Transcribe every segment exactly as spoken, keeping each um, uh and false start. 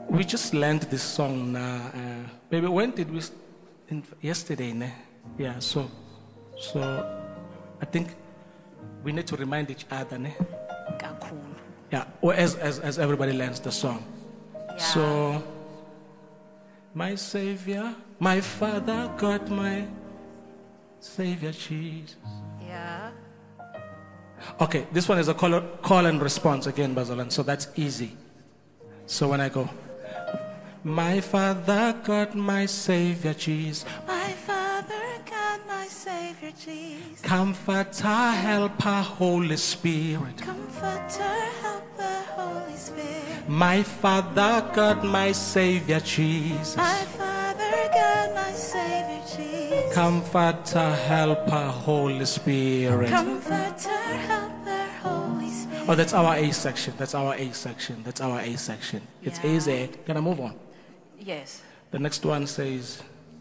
we just learned this song now. Uh, baby, when did we? St- in, yesterday, ne? Yeah. So, so I think we need to remind each other, ne? Yeah. Or as as as everybody learns the song. Yeah. So, my Savior, my Father, God, my Savior, Jesus. Yeah. Okay, this one is a call, call and response again, Bazalan, so that's easy. So when I go, my Father, God, my Savior, Jesus. My Father, God, my Savior, Jesus. Comforter, Helper, Holy Spirit. Comforter, Helper, Holy Spirit. My Father, God, my Savior, Jesus. My Father, God, my Savior, Jesus. Comforter, Helper, Holy Spirit. Comforter, Helper, Holy Spirit. Oh, that's our A section. That's our A section. That's our A section. It's Yeah. easy. Can I move on? Yes. The next one says,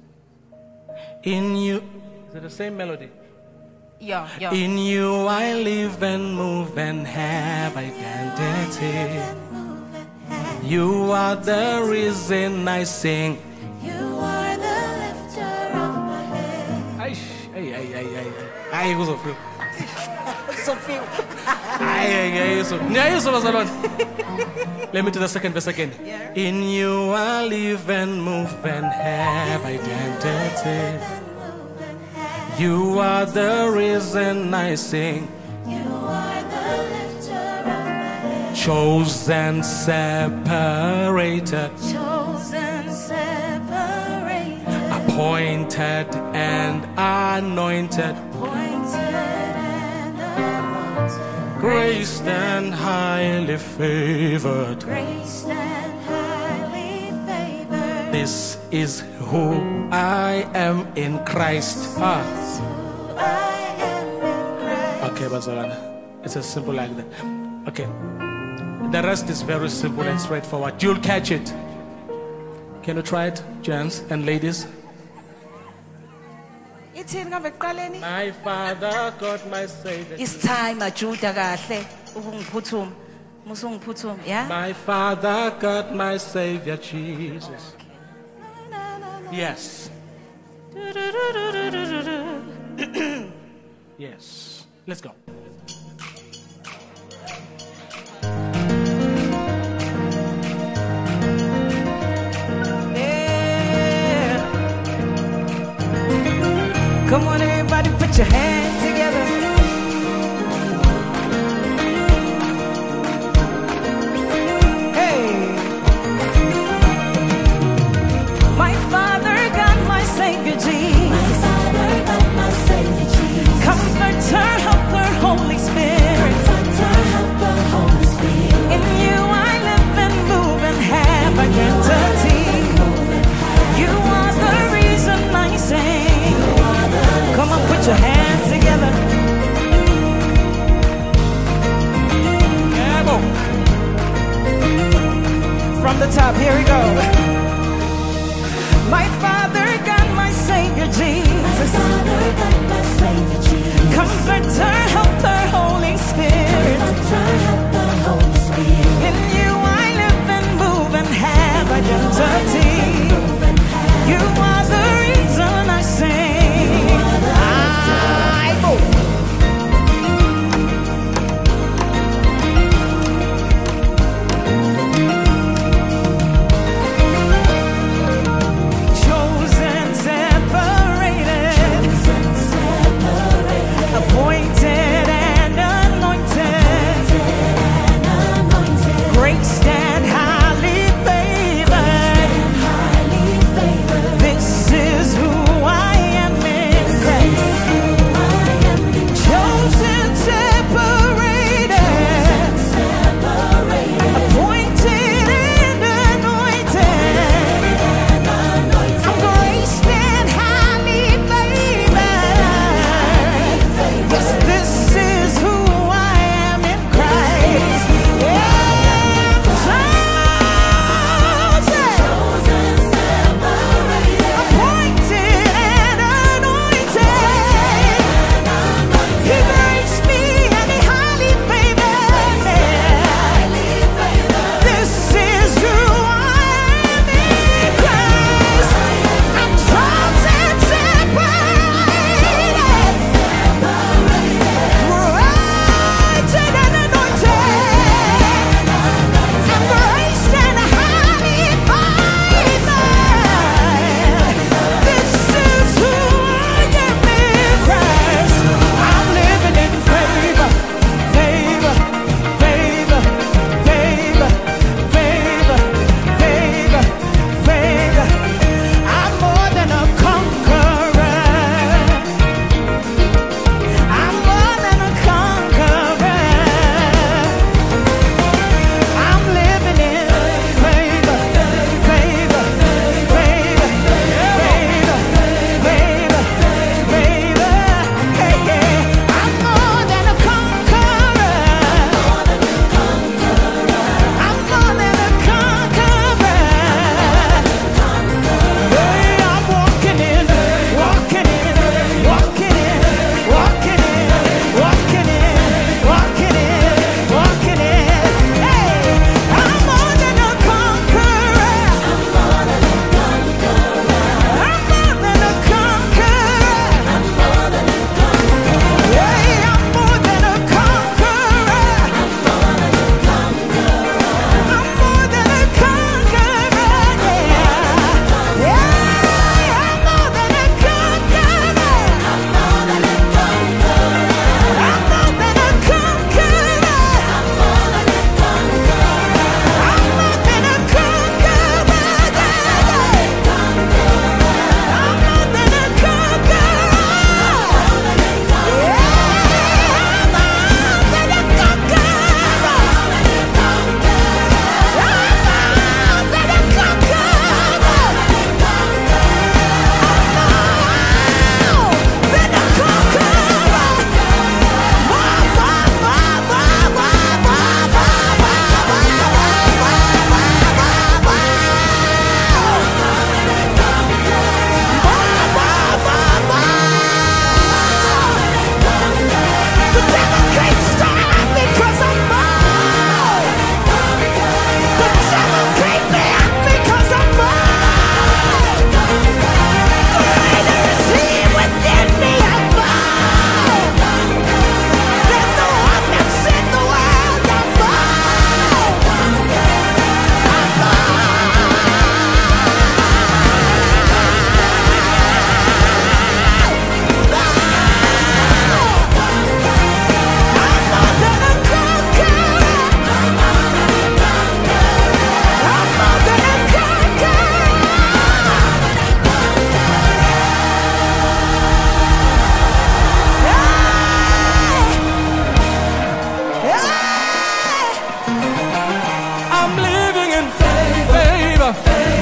in you, is it the same melody? Yeah, yeah. In you I live and move and have identity. You are the reason I sing. You are the lifter of my head. Ay, ay, ay, ay, ay. Ay, who's of you? So feel. Ay, ay, ay, so. Yeah, so was alone. Let me do the second verse again. Yeah. In you I live and move and have identity. You are the reason I sing. You are the lifter of my head. Chosen, separated, Chosen, separated, appointed and anointed, appointed and anointed, graced and highly favored. graced and highly favored. This is who I am in Christ. Ah. I am in Christ. Okay, Bazalana. It's as simple like that. Okay. The rest is very simple and straightforward. You'll catch it. Can you try it, gents and ladies? Ithini kambe kuqaleni? My Father, God, my Savior. It's time ajuda kahle ukungiphuthuma. Musungiphuthuma, yeah? My Father, God, my Savior, Jesus. Yes. Yes. Let's go. Yeah. Come on, everybody, put your hands together. Hey. My Father, God, my Savior, Jesus. My Father, God, my Savior, Jesus. Comforter, Helper, Holy Spirit. Comforter, Helper, Holy Spirit. In you I live and move and have identity. You are the reason I sing. Come on, put your hands together. Yeah, go. From the top, here we go. My Father, God, my Savior, My Jesus. Father, God, my Savior, Jesus. Comforter, Helper, Holy Spirit. Comforter, Helper, Holy Spirit. In you I live and move and have identity. You are the reason I sing. I go. Chosen, separated, appointed and anointed,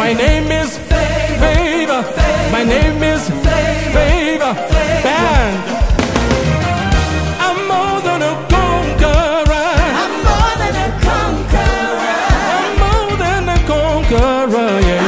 My name is Favor. My name is Favor. Band. I'm more than a conqueror. I'm more than a conqueror. I'm more than a conqueror. Yeah.